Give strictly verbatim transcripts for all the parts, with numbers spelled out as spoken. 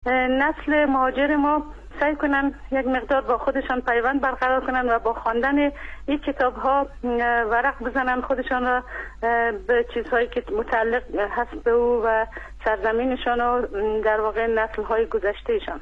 نسل مهاجر ما سعی کنن یک مقدار با خودشان پیوند برقرار کنن و با خواندن این کتاب ها ورق بزنن خودشان را به چیزهایی که متعلق هست به او و سرزمینشان و در واقع نسل های گذشتهشان.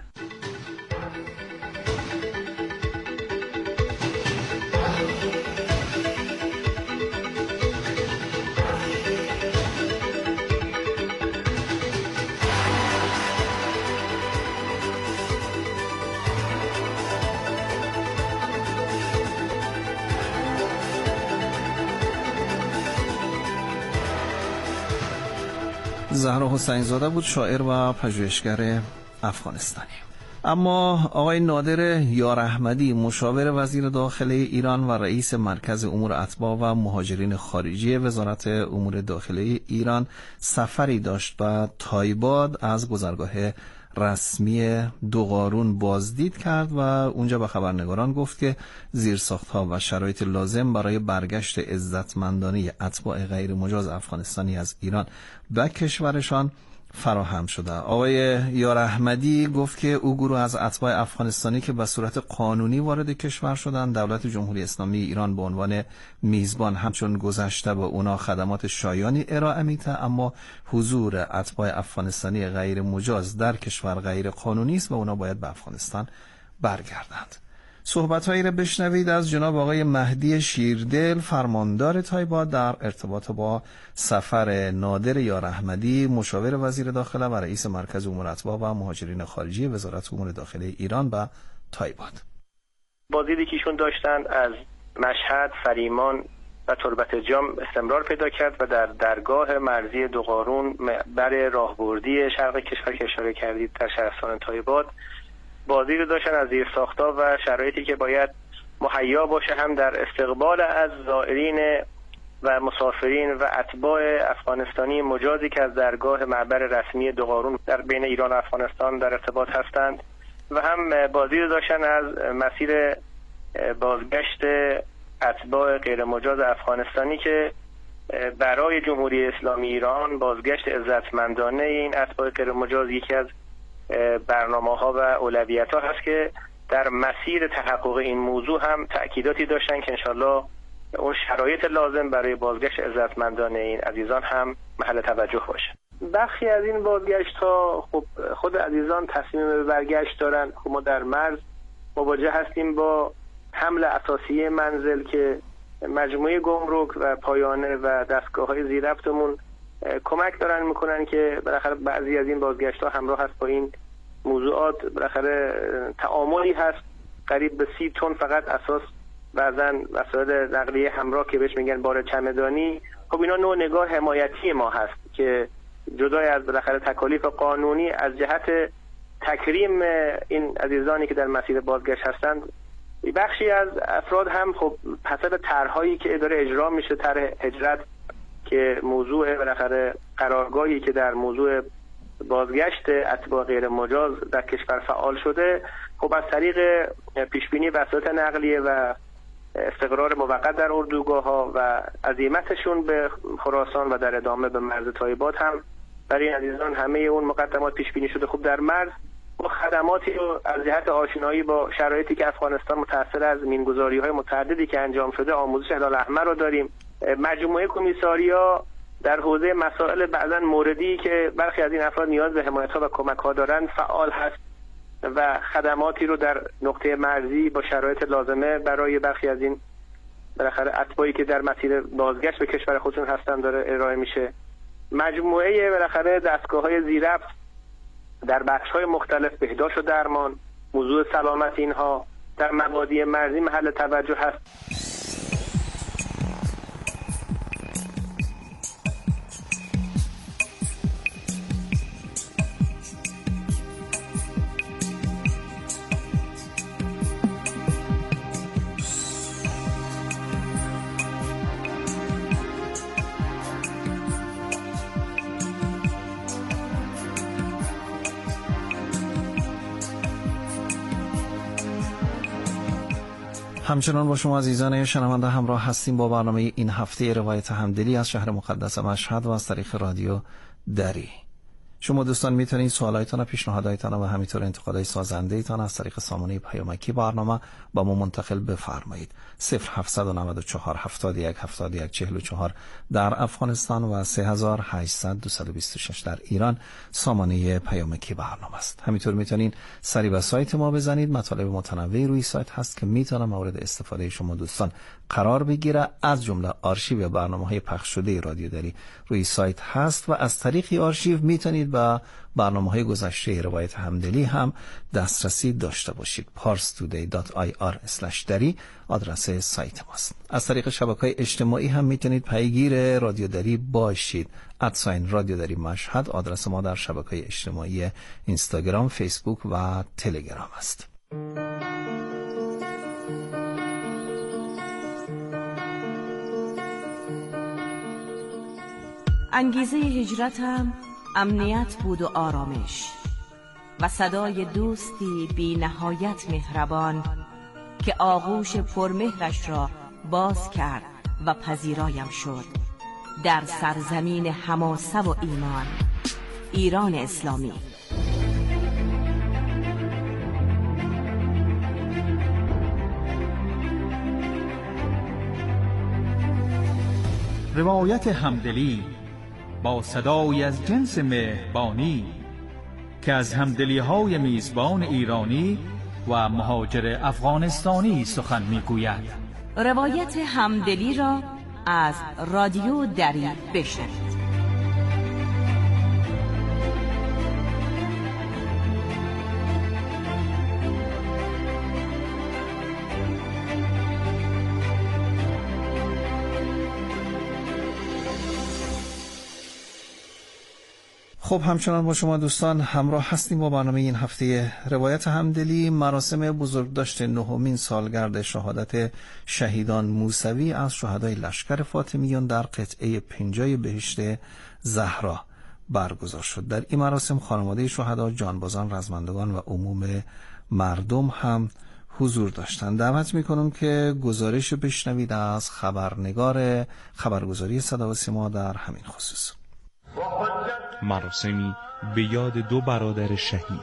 زهرا حسین زاده بود، شاعر و پژوهشگر افغانستانی. اما آقای نادر یار احمدی، مشاور وزیر داخله ایران و رئیس مرکز امور اتباع و مهاجرین خارجی وزارت امور داخله ایران سفری داشت و تایباد از گذرگاه رسمی دوقارون بازدید کرد و اونجا به خبرنگاران گفت که زیرساخت‌ها و شرایط لازم برای برگشت عزتمندانه اتباع غیر مجاز افغانستانی از ایران به کشورشان فراهم شده. آقای یار احمدی گفت که او گروه از اتباع افغانستانی که به صورت قانونی وارد کشور شدند، دولت جمهوری اسلامی ایران به عنوان میزبان همچون گذشته به اونا خدمات شایانی ارائه میده، اما حضور اتباع افغانستانی غیر مجاز در کشور غیر قانونی است و اونا باید به افغانستان برگردند. صحبت‌هایی را بشنوید از جناب آقای مهدی شیردل، فرماندار تایباد، در ارتباط با سفر نادر یار احمدی، مشاور وزیر داخله و رئیس مرکز امور اتباع و مهاجرین خارجی وزارت امور داخله ایران به تایباد. بازدیدی که ایشون داشتند از مشهد، فریمان و تربت جام استمرار پیدا کرد و در درگاه مرزی دوقارون بر راهبردی شرق کشور که اشاره کردید در شهرستان تایباد بازدید داشتن از زیرساخت‌ها و شرایطی که باید مهیا باشه هم در استقبال از زائرین و مسافرین و اتباع افغانستانی مجازی که از درگاه معبر رسمی دوقارون در بین ایران و افغانستان در ارتباط هستند و هم بازدید داشتن از مسیر بازگشت اتباع غیر مجاز افغانستانی که برای جمهوری اسلامی ایران بازگشت عزتمندانه این اتباع غیر مجاز یکی از برنامه‌ها و اولویت‌ها هست که در مسیر تحقق این موضوع هم تأکیداتی داشتن که انشالله اون شرایط لازم برای بازگشت عزتمندانه این عزیزان هم محل توجه باشه. بخشی از این بازگشت‌ها خب خود عزیزان تصمیم به برگشت دارن. خب ما در مرز مواجه هستیم با حمل اساسیه منزل که مجموعه گمرک و پایانه و دستگاه‌های زیرربطمون کمک دارن میکنن که بالاخره بعضی از این بازگشت‌ها همراه هست با این موضوعات. بالاخره تعاملی هست قریب به سی تن فقط اساس بعضن وسایل نقلیه همراه که بهش میگن بار چمدانی. خب اینا نوع نگاه حمایتی ما هست که جدای از بالاخره تکالیف قانونی از جهت تکریم این عزیزانی که در مسیر بازگشت هستند، بخشی از افراد هم خب حسب طرح‌هایی که اداره اجرا میشه، طرح هجرت که موضوع بالاخره قرارگاهی که در موضوع بازگشت اتباع غیر مجاز در کشور فعال شده، خب از طریق پیشبینی وسایل نقلیه و استقرار موقت در اردوگاه‌ها و عزیمتشون به خراسان و در ادامه به مرز تایباد هم برای این عزیزان همه اون مقدمات پیشبینی شده. خب در مرز ما خدماتی رو از جهت آشنایی با شرایطی که افغانستان متأثر از مینگذاری‌های متعددی که انجام شده، آموزش هلال احمر رو داریم. مجموعه کمیساریا در حوزه مسائل بعضا موردی که برخی از این افراد نیاز به حمایت‌ها و کمک‌ها دارن فعال هست و خدماتی رو در نقطه مرزی با شرایط لازمه برای برخی از این بالاخره اتباعی که در مسیر بازگشت به کشور خودشون هستن داره ارائه میشه. مجموعه بالاخره دستگاه‌های زیرربط در بخش‌های مختلف، بهداشت و درمان، موضوع سلامت اینها در مبادی مرزی محل توجه هست. همچنان با شما عزیزان شنونده همراه هستیم با برنامه این هفته روایت همدلی از شهر مقدس مشهد و از طریق رادیو دری. شما دوستان میتونید سوالایتان و پیشنهاداتتان و همینطور انتقادهای سازنده ایتان از طریق سامانه پیامکی برنامه با ما منتقل بفرمایید. صفر هفت نه چهار هفتاد و یک هفتاد و یک چهل و چهار در افغانستان و سه هزار و هشتصد دویست و بیست و شش در ایران سامانه پیامکی برنامه است. همینطور میتونید سری به سایت ما بزنید. مطالب متنوعی روی سایت هست که میتونه مورد استفاده شما دوستان قرار بگیره. از جمله آرشیو برنامه‌های پخش شده رادیو دری روی سایت هست و از طریق آرشیو میتونید به برنامه‌های گذشته روایت همدلی هم دسترسی داشته باشید. پارس تودی دات آی آر اسلش دری آدرس سایت ماست. از طریق شبکه‌های اجتماعی هم میتونید پیگیر رادیو دری باشید. ادساین رادیو دری مشهد آدرس ما در شبکه‌های اجتماعی اینستاگرام، فیسبوک و تلگرام است. انگیزه هجرتم امنیت بود و آرامش و صدای دوستی بی نهایت مهربان که آغوش پرمهرش را باز کرد و پذیرایم شد در سرزمین حماسه و ایمان، ایران اسلامی. روایت همدلی با صدای از جنس مهربانی که از همدلی‌های میزبان ایرانی و مهاجر افغانستانی سخن می‌گوید. روایت همدلی را از رادیو دری بشنوید. خب همچنان با شما دوستان همراه هستیم با برنامه این هفته روایت همدلی. مراسم بزرگداشت نهمین سالگرد شهادت شهیدان موسوی از شهدای لشکر فاطمیون در قطعه پنجای بهشت زهرا برگزار شد. در این مراسم خانواده شهدا، جانبازان، رزمندگان و عموم مردم هم حضور داشتند. دعوت میکنم که گزارش بشنوید از خبرنگار خبرگزاری صدا و سیما در همین خصوص. مراسمی به یاد دو برادر شهید،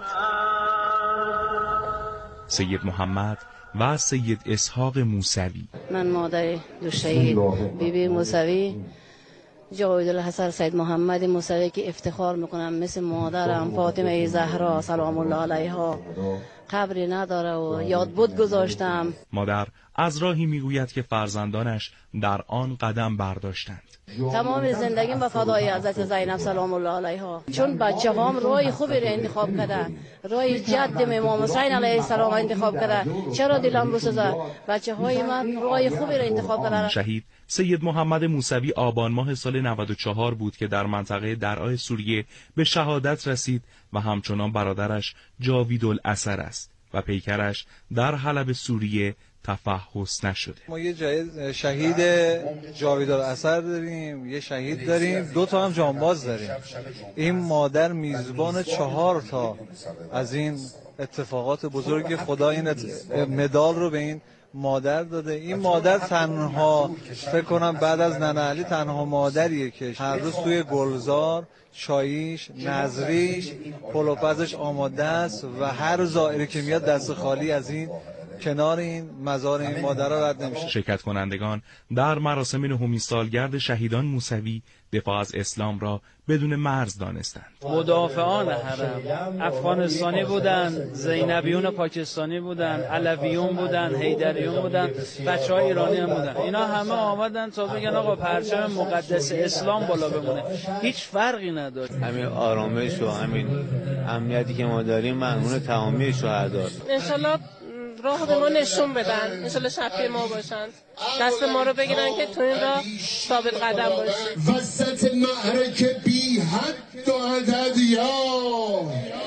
سید محمد و سید اسحاق موسوی. من مادر دو شهید بی بی موسوی جاویدالحسن سید محمد موسوی که افتخار میکنم مثل مادرم فاطمه زهرا سلام الله علیها قبری نداره و یاد بود گذاشتم. مادر از راهی میگوید که فرزندانش در آن قدم برداشتند. تمام زندگیم به فدای حضرت زینب سلام الله علیها، چون بچه هام رای خوبی را انتخاب کرده، رای جد امام حسین علیه السلام انتخاب کرده. چرا دلم بسوزه؟ بچه های من رای خوبی را انتخاب کرده. شهید سید محمد موسوی آبان ماه سال نود و چهار بود که در منطقه درعا سوریه به شهادت رسید و همچنان برادرش جاویدالاثر است و پیکرش در حلب سوریه تفحص نشده. ما یه جای شهید جاویدالاثر داریم، یه شهید داریم، دو تا هم جانباز داریم. این مادر میزبان چهار تا از این اتفاقات بزرگ. خدا این مدال رو به این مادر داده. این مادر تنها فکر کنم بعد از ننه علی تنها مادریه که هر روز توی گلزار چاییش، نظریش، پلوپزش آماده است و هر زائری که میاد دست خالی از این کنار این مزار این مادر را رد نمیشه. شرکت کنندگان در مراسم نهمین سالگرد شهیدان موسوی دفاع از اسلام را بدون مرز دانستند. مدافعان حرم افغانستانی بودند، زینبیون پاکستانی بودند، علویون بودند، حیدریون بودند، بچه‌های ایرانی هم بودند. اینا همه آمدن تا بگن آقا پرچم مقدس اسلام بالا بمونه. هیچ فرقی نداشت. همین آرامش و همین امنیتی که ما داریم مضمون تمامی شهدا. ان شاءالله راه به ما نشون بدن، انشالله شفیع ما باشن، دست ما رو بگیرن که تو این راه ثابت قدم باشیم. وسط معرکه بی حد و عدد یا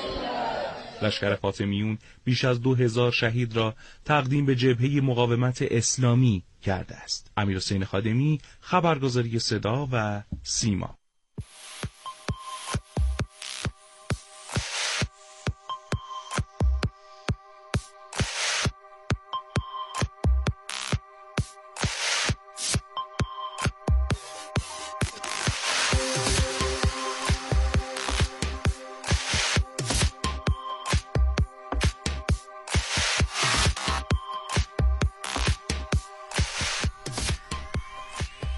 لشکر فاطمیون بیش از دو هزار شهید را تقدیم به جبهه مقاومت اسلامی کرده است. امیرحسین خادمی، خبرگزاری صدا و سیما.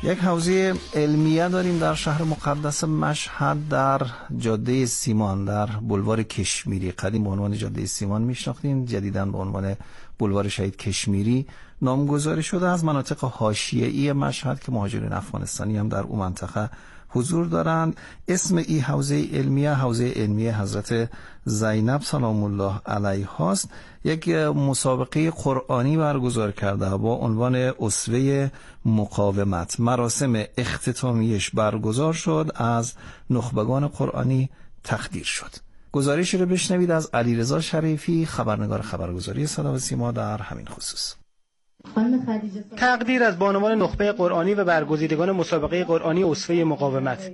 یک حوزه علمیه داریم در شهر مقدس مشهد در جاده سیمان در بولوار کشمیری. قدیم به عنوان جاده سیمان میشناختیم، جدیداً به عنوان بولوار شهید کشمیری نامگذاری شده. از مناطق حاشیه‌ای مشهد که مهاجرین افغانستانی هم در اون منطقه حضور دارند. اسم این حوزه علمیه حوزه علمیه حضرت زینب سلام الله علیها است. یک مسابقه قرآنی برگزار کرده با عنوان اسوه مقاومت. مراسم اختتامیش برگزار شد، از نخبگان قرآنی تقدیر شد. گزارش رو بشنوید از علیرضا شریفی، خبرنگار خبرگزاری صدا و سیما در همین خصوص. تقدیر از بانوان نخبه قرآنی و برگزیدگان مسابقه قرآنی اسوه مقاومت.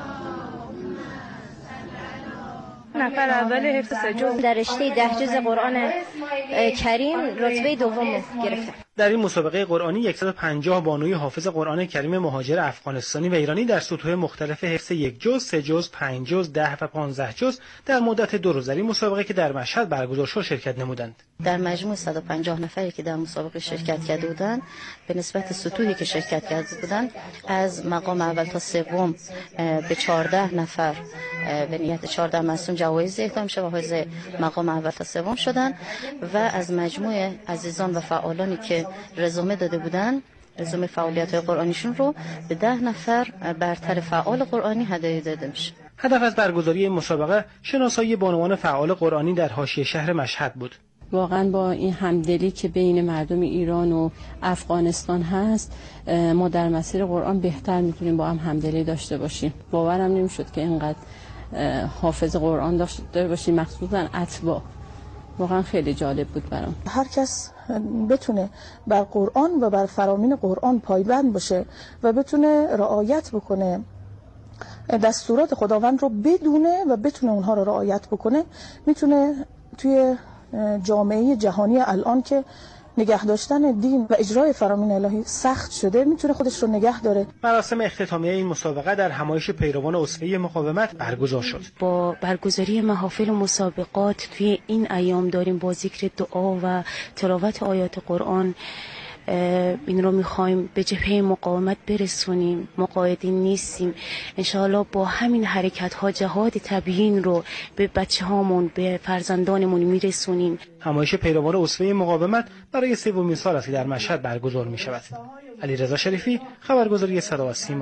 نفر اول حفظ سه جز در رشته ده جز قرآن کریم رتبه دوم گرفتم. در این مسابقه قرآنی صد و پنجاه بانوی حافظ قرآن کریم مهاجر افغانستانی و ایرانی در سطوح مختلف حفظ یک جز، سه جز، پنج جز، ده و پانزده جز در مدت دو روز در این مسابقه که در مشهد برگزار شد شرکت نمودند. در مجموع صد و پنجاه نفری که در مسابقه شرکت کرده بودند به نسبت سطوحی که شرکت کرده بودند از مقام اول تا سوم به چهارده نفر به نیت چهارده معصوم جوایز اهدا میشه و حائز مقام اول تا سوم شدند و از مجموع عزیزان و فعالانی که رزومه داده بودن رزومه فعالیت قرآنیشون رو به ده نفر برتر فعال قرآنی هدیه داده میشه. هدف از برگزاری این مسابقه شناسایی بانوان فعال قرآنی در حاشیه شهر مشهد بود. واقعا با این همدلی که بین مردم ایران و افغانستان هست ما در مسیر قرآن بهتر میتونیم با هم همدلی داشته باشیم. باورم نمیشد که اینقدر حافظ قرآن داشته باشیم، مخصوصا اتباع. واقعا خیلی جالب بود برام. هر کس بتونه بر قرآن و بر فرامین قرآن پایبند باشه و بتونه رعایت بکنه دستورات خداوند رو بدونه و بتونه اونها رو رعایت بکنه، میتونه توی جامعه جهانی الان که نگه داشتن دین و اجرای فرامین الهی سخت شده میتونه خودش رو نگه داره. مراسم اختتامیه این مسابقه در همایش پیروان اسوه مقاومت برگزار شد. با برگزاری محافل و مسابقات توی این ایام داریم با ذکر دعا و تلاوت آیات قرآن این رو میخوایم به جبهه مقاومت برسونیم. مقاعدین نیستیم. انشاءالله با همین حرکت ها جهاد تبیین رو به بچه هامون به فرزندانمون میرسونیم. همایش پیروان اسوه مقاومت برای سومین سال است که در مشهد برگزار میشود. علیرضا شریفی، خبرگزاری صدا و سیما.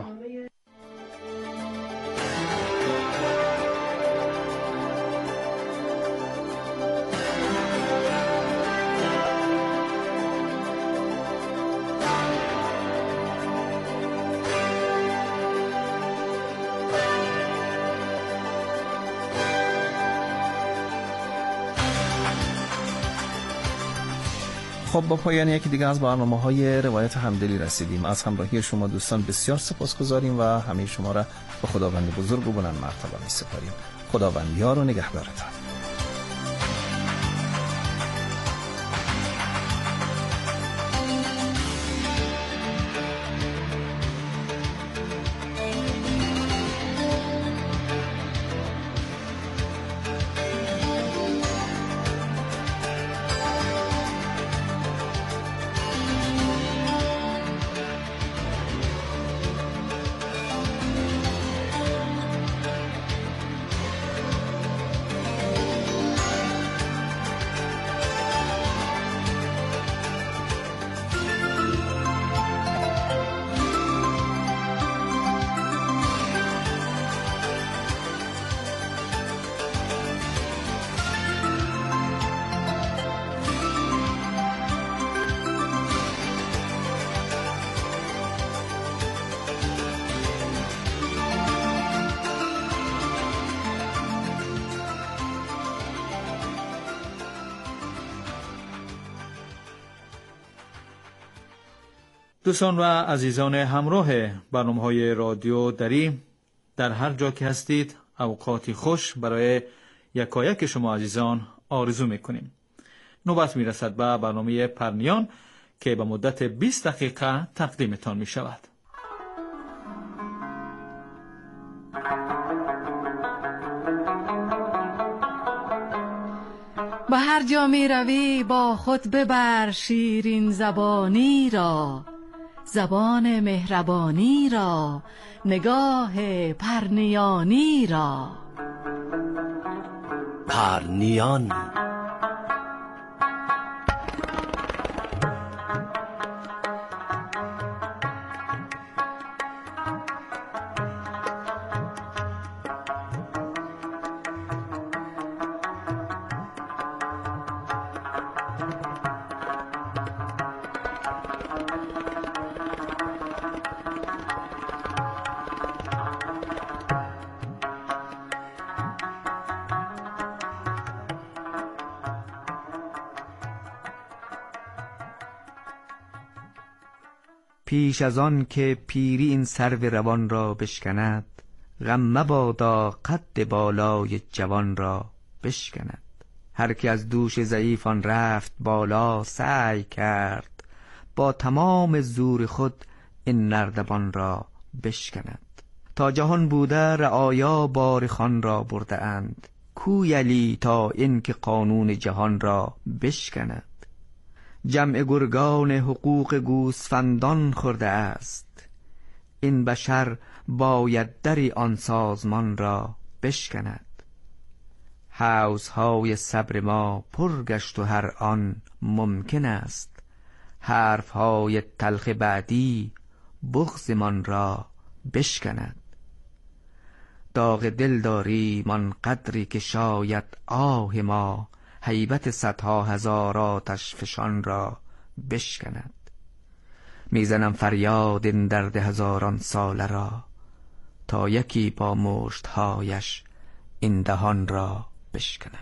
خب با پایان یکی دیگه از برنامه‌های روایت همدلی رسیدیم. از همراهی شما دوستان بسیار سپاسگزاریم و همه شما را به خداوند بزرگ و بلند مرتبه می‌سپاریم. خداوند یار و نگهدارتان. دوستان و عزیزان همراه برنامه‌های رادیو دری، در هر جا که هستید اوقاتی خوش برای یکایک شما عزیزان آرزو میکنیم. نوبت میرسد به برنامه پرنیان که به مدت بیست دقیقه تقدیمتان میشود. به هر جا می روی با خود ببر شیرین زبانی را، زبان مهربانی را، نگاه پرنیانی را. پرنیان. پیش از آن که پیری این سرو روان را بشکند، غم مبادا قد بالای جوان را بشکند. هر که از دوش ضعیفان رفت بالا، سعی کرد با تمام زور خود این نردبان را بشکند. تا جهان بوده رعایا بار خان را برده اند، کویلی تا این که قانون جهان را بشکند. جمع گرگان حقوق گوسفندان خورده است، این بشر باید دری آن سازمان را بشکند. حوضهای صبر ما پر گشت و هر آن ممکن است، حرفهای تلخ بعدی بغضمان را بشکند. داغ دل داریم آن قدری که شاید آه ما، هیبت صدها هزار آتش فشان را بشکند. میزنم فریاد این درد هزاران ساله را، تا یکی با مشتهایش این دهان را بشکند.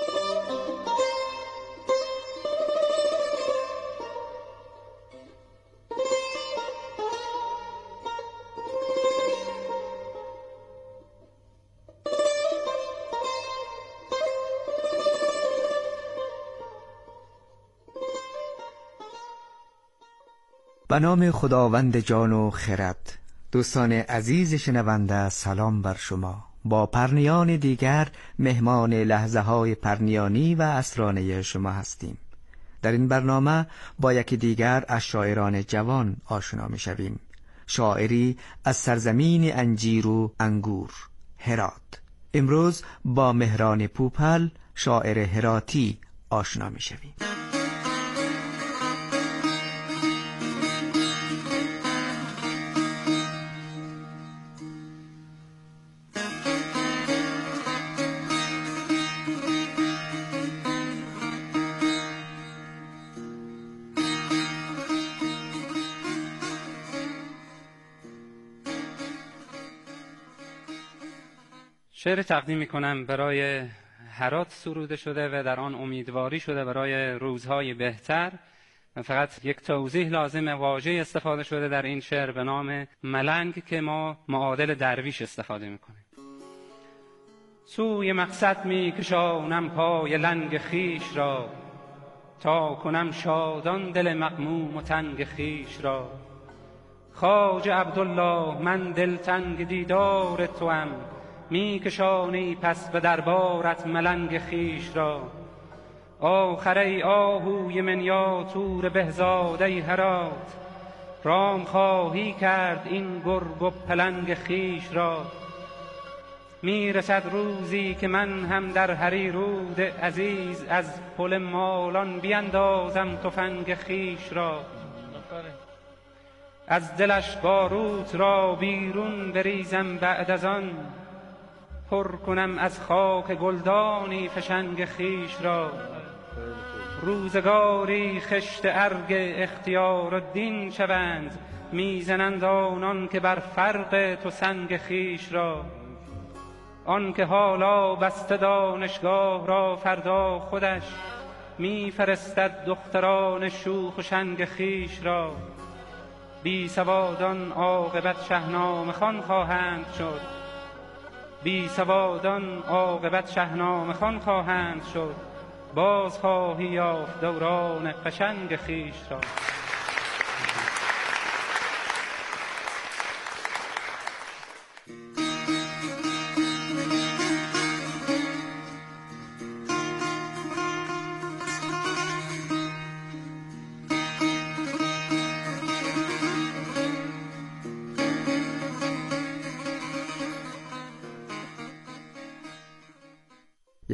به نام خداوند جان و خرد. دوستان عزیز شنونده، سلام بر شما. با پرنیان دیگر مهمان لحظه های پرنیانی و اسرانه شما هستیم. در این برنامه با یکی دیگر از شاعران جوان آشنا می شویم. شاعری از سرزمین انجیر و انگور، هرات. امروز با مهران پوپل، شاعر هراتی آشنا می شویم. شعر تقدیم میکنم برای هرات سروده شده و در آن امیدواری شده برای روزهای بهتر. فقط یک توضیح لازمه. واژه استفاده شده در این شعر به نام ملنگ که ما معادل درویش استفاده میکنیم. سوی مقصد میکشانم پای لنگ خیش را، تا کنم شادان دل مغموم و تنگ خیش را. خواجه عبدالله من دلتنگ دیدار توام، می کشانی پس به دربارت ملنگ خیش را. آخر ای آهوی منیاتور بهزاده هرات، رام خواهی کرد این گرگ و پلنگ خیش را. می رسد روزی که من هم در هریرود عزیز، از پل مالان بیندازم تفنگ خیش را. از دلش باروت را بیرون بریزم بعد از آن، پر کنم از خاک گلدانی فشنگ خیش را. روزگاری خشت ارگ اختیار الدین شوند، میزنند آنان که بر فرق تو سنگ خیش را. آن که حالا بسته دانشگاه را، فردا خودش میفرستد دختران شوخ و شنگ خیش را. بی سوادان عاقبت شهنامه خوان خواهند شد، بی سوادان عاقبت شهنامه خوان خواهند شد. باز خواهی یافت دوران قشنگ خیش را.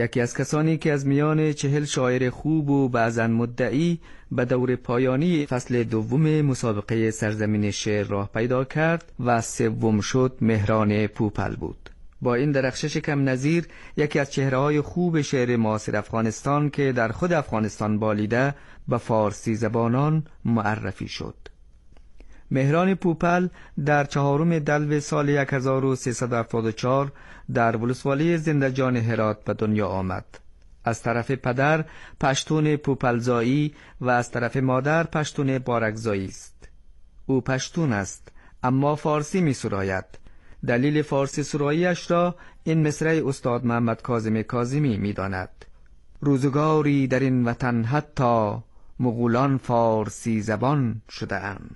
یکی از کسانی که از میان چهل شاعر خوب و بعضاً مدعی به دور پایانی فصل دوم مسابقه سرزمین شعر راه پیدا کرد و سوم شد مهران پوپل بود. با این درخشش کم نظیر یکی از چهره‌های خوب شعر معاصر افغانستان که در خود افغانستان بالیده به فارسی زبانان معرفی شد. مهران پوپل در چهارم دلو سال هزار و سیصد و هفتاد و چهار در ولسوالی زنده‌جان هرات به دنیا آمد. از طرف پدر پشتون پوپلزایی و از طرف مادر پشتون بارکزایی است. او پشتون است اما فارسی می سراید. دلیل فارسی سراییش را این مصرع استاد محمد کاظم کاظمی می داند: روزگاری در این وطن حتی مغولان فارسی زبان شده اند.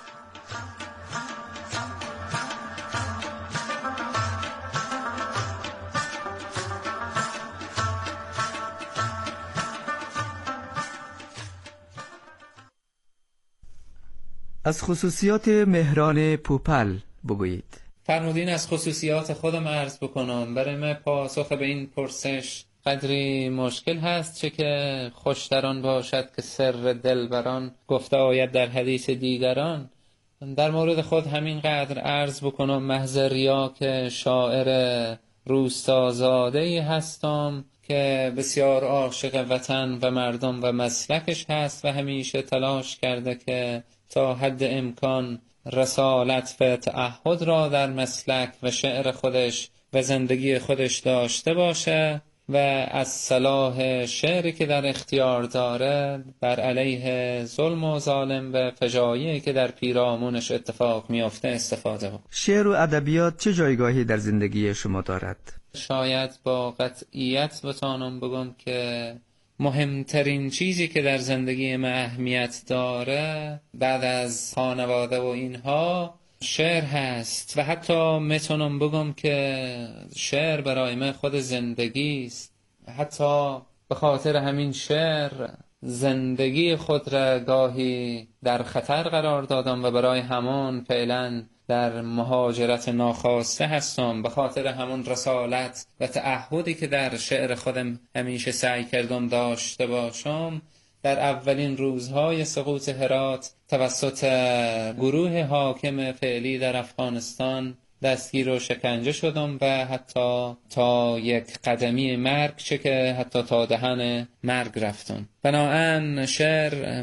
از خصوصیات مهران پوپل بگویید. فرمودین از خصوصیات خودم عرض بکنم. برای من پاسخ به این پرسش قدری مشکل هست، چه که خوش در آن باشد که سر دلبران گفته آید در حدیث دیگران. در مورد خود همین قدر عرض بکنم محض ریا که شاعر روستازاده‌ای هستم که بسیار عاشق وطن و مردم و مسلکش هست و همیشه تلاش کرده که تا حد امکان رسالت و تعهد را در مسلک و شعر خودش و زندگی خودش داشته باشه و از صلاح شعری که در اختیار داره بر علیه ظلم و ظالم و فجایعی که در پیرامونش اتفاق میافته استفاده کنه. شعر و ادبیات چه جایگاهی در زندگی شما دارد؟ شاید با قطعیت بتانم بگم که مهمترین چیزی که در زندگی من اهمیت داره بعد از خانواده و اینها شعر هست و حتی میتونم بگم که شعر برای من خود زندگی است. حتی به خاطر همین شعر زندگی خود را گاهی در خطر قرار دادم و برای همان فعلا در مهاجرت ناخواسته هستم، به خاطر همون رسالت و تعهدی که در شعر خودم همیشه سعی کردم داشته باشم. در اولین روزهای سقوط هرات توسط گروه حاکم فعلی در افغانستان دستگیر و شکنجه شدم و حتی تا یک قدمی مرگ، چه که حتی تا دهن مرگ رفتم. بنابراین شعر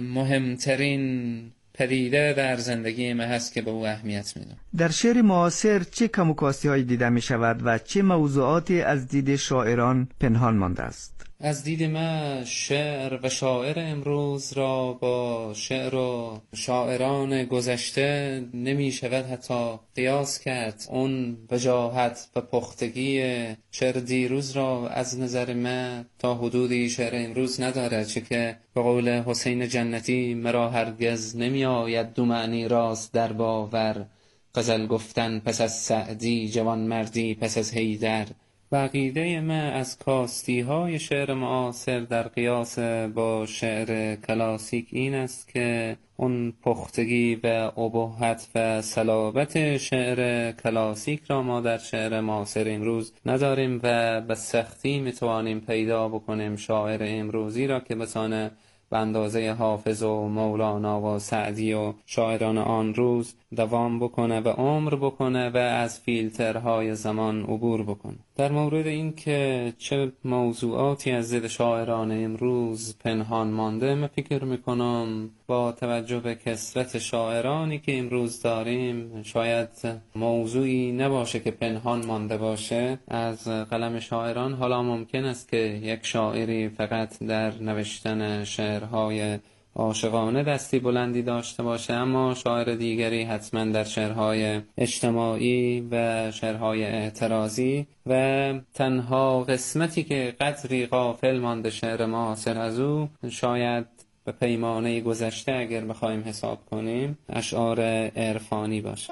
مهمترین پدیده در زندگی من هست که به او اهمیت میدم. در شعر معاصر چه کم و کاستی هایی دیده می شود و چه موضوعاتی از دید شاعران پنهان مانده است؟ از دید من شعر و شاعر امروز را با شعر و شاعران گذشته نمی شود حتی قیاس کرد. اون وجاهت و پختگی شعر دیروز را از نظر من تا حدودی شعر امروز نداره، چه که به قول حسین جنتی مرا هرگز نمی آید دو معنی راست در باور، غزل گفتن پس از سعدی، جوان مردی پس از حیدر. بقیده من از کاستی های شعر معاصر در قیاس با شعر کلاسیک این است که اون پختگی و ابهت و صلابت شعر کلاسیک را ما در شعر معاصر امروز نداریم و به سختی میتوانیم پیدا بکنیم شاعر امروزی را که بتانه به اندازه حافظ و مولانا و سعدی و شاعران آن روز دوام بکنه و عمر بکنه و از فیلترهای زمان عبور بکنه. در مورد این که چه موضوعاتی از دید شاعران امروز پنهان مانده، من فکر میکنم با توجه به کثرت شاعرانی که امروز داریم شاید موضوعی نباشه که پنهان مانده باشه از قلم شاعران. حالا ممکن است که یک شاعری فقط در نوشتن شعرهای عاشقانه دستی بلندی داشته باشه، اما شاعر دیگری حتما در شعرهای اجتماعی و شعرهای اعتراضی و تنها قسمتی که قدری غافل مانده شعر معاصر از او شاید به پیمانه گذشته اگر بخوایم حساب کنیم اشعار عرفانی باشه.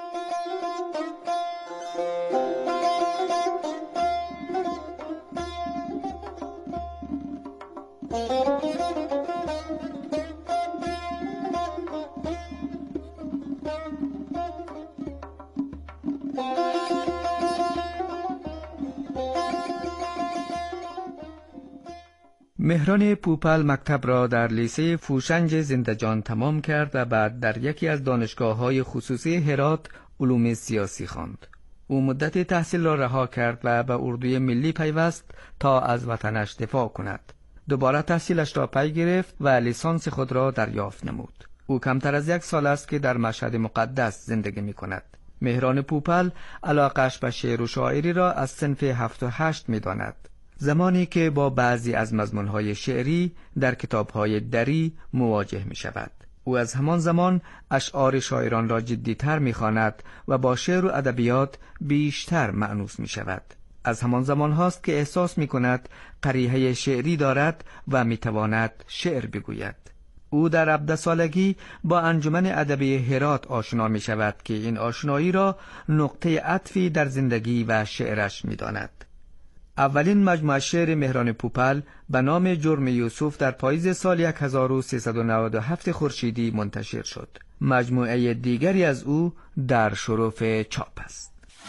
مهران پوپل مکتب را در لیسه فوشنج زندجان تمام کرد و بعد در یکی از دانشگاه‌های خصوصی هرات علوم سیاسی خواند. او مدت تحصیل را رها کرد و به اردوی ملی پیوست تا از وطنش دفاع کند. دوباره تحصیلش را پی گرفت و لیسانس خود را دریافت نمود. او کمتر از یک سال است که در مشهد مقدس زندگی می کند. مهران پوپل علاقش به شعر و شاعری را از صنف هفت و هشت می داند. زمانی که با بعضی از مضمونهای شعری در کتابهای دری مواجه می شود. او از همان زمان اشعار شاعران را جدی‌تر می‌خواند و با شعر و ادبیات بیشتر مأنوس می شود. از همان زمان هاست که احساس می کند قریحه شعری دارد و می تواند شعر بگوید. او در هفده سالگی با انجمن ادبی هرات آشنا می شود که این آشنایی را نقطه عطفی در زندگی و شعرش می داند. اولین مجموعه شعر مهران پوپل به نام جرم یوسف در پاییز سال هزار و سیصد و نود و هفت خورشیدی منتشر شد. مجموعه دیگری از او در شرف چاپ است.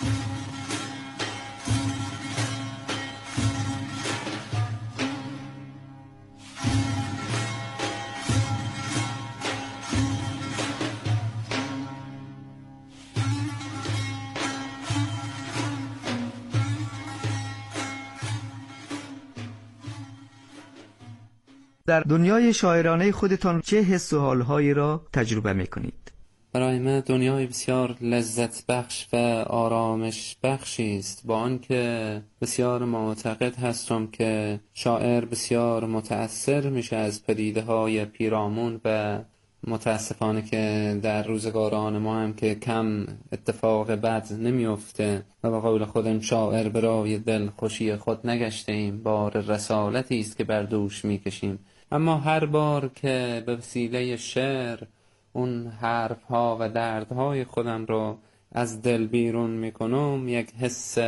در دنیای شاعرانه خودتان چه حس و حالهایی را تجربه میکنید؟ برای من دنیای بسیار لذت بخش و آرامش بخشی است، با آنکه بسیار معتقد هستم که شاعر بسیار متأثر میشه از پدیده‌های پیرامون و متاسفانه که در روزگاران ما هم که کم اتفاق بد نمیفته و به قول خودم شاعر برای دل خوشی خود نگشته ایم، بار رسالتی است که بر دوش میکشیم. اما هر بار که به وسیله شعر اون حرف ها و دردهای خودم رو از دل بیرون میکنم، یک حس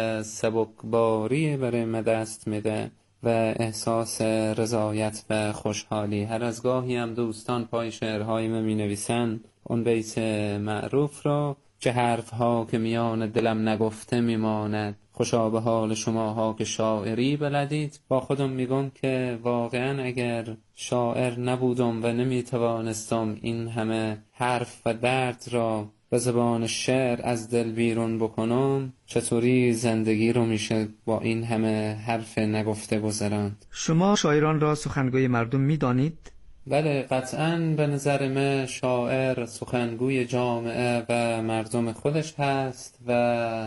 سبکباری برای من دست میده و احساس رضایت و خوشحالی. هر از گاهی هم دوستان پای شعرهای من می نویسن اون بیت معروف را چه حرف ها که میان دلم نگفته میماند، خوشا به حال شما ها که شاعری بلدید. با خودم میگم که واقعا اگر شاعر نبودم و نمیتوانستم این همه حرف و درد را به زبان شعر از دل بیرون بکنم، چطوری زندگی رو میشه با این همه حرف نگفته گذراند. شما شاعران را سخنگوی مردم میدانید؟ بله، قطعاً به نظر من شاعر سخنگوی جامعه و مردم خودش هست و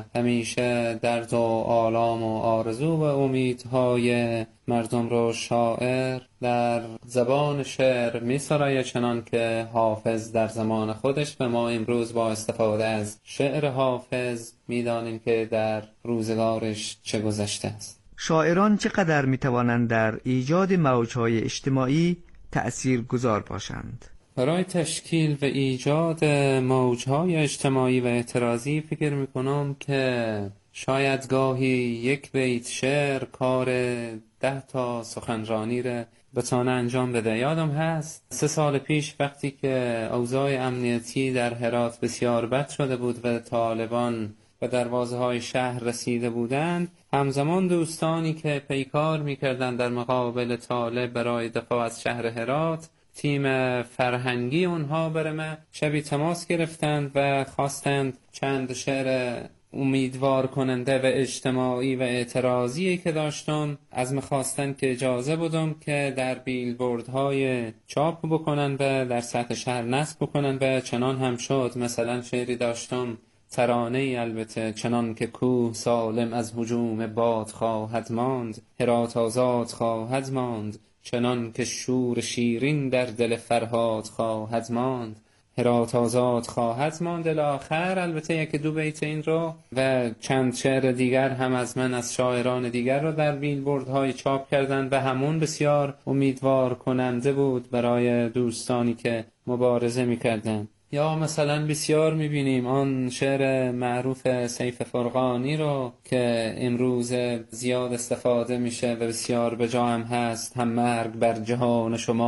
همیشه درد و آلام و آرزو و امیدهای مردم رو شاعر در زبان شعر می سراید، چنان که حافظ در زمان خودش و ما امروز با استفاده از شعر حافظ می دانیم که در روزگارش چه گذشته است. شاعران چقدر می توانند در ایجاد موجهای اجتماعی تأثیر گذار باشند؟ برای تشکیل و ایجاد موجهای اجتماعی و اعتراضی فکر میکنم که شاید گاهی یک بیت شعر کار ده تا سخنرانی را بتانه انجام بده. یادم هست سه سال پیش وقتی که اوضاع امنیتی در هرات بسیار بد شده بود و طالبان و دروازه های شهر رسیده بودند، همزمان دوستانی که پیکار میکردند در مقابل طالب برای دفاع از شهر هرات، تیم فرهنگی اونها برمه شبی تماس گرفتند و خواستند چند شعر امیدوار کننده و اجتماعی و اعتراضی که داشتم از من خواستند که اجازه بدم که در بیلبوردهای چاپ بکنن و در سطح شهر نصب بکنن و چنان هم شد. مثلا شعری داشتم، ترانه ای البته، چنان که کوه سالم از هجوم باد خواهد ماند، هرات آزاد خواهد ماند، چنان که شور شیرین در دل فرهاد خواهد ماند، هرات آزاد خواهد ماند الی آخر. البته یک دو بیت این رو و چند شعر دیگر هم از من از شاعران دیگر رو در بیلبوردهای چاپ کردند و همون بسیار امیدوار کننده بود برای دوستانی که مبارزه می‌کردند. یا مثلا بسیار میبینیم آن شعر معروف سیف فرقانی رو که امروز زیاد استفاده میشه و بسیار بجا هم هست، هم مرگ بر جهان شما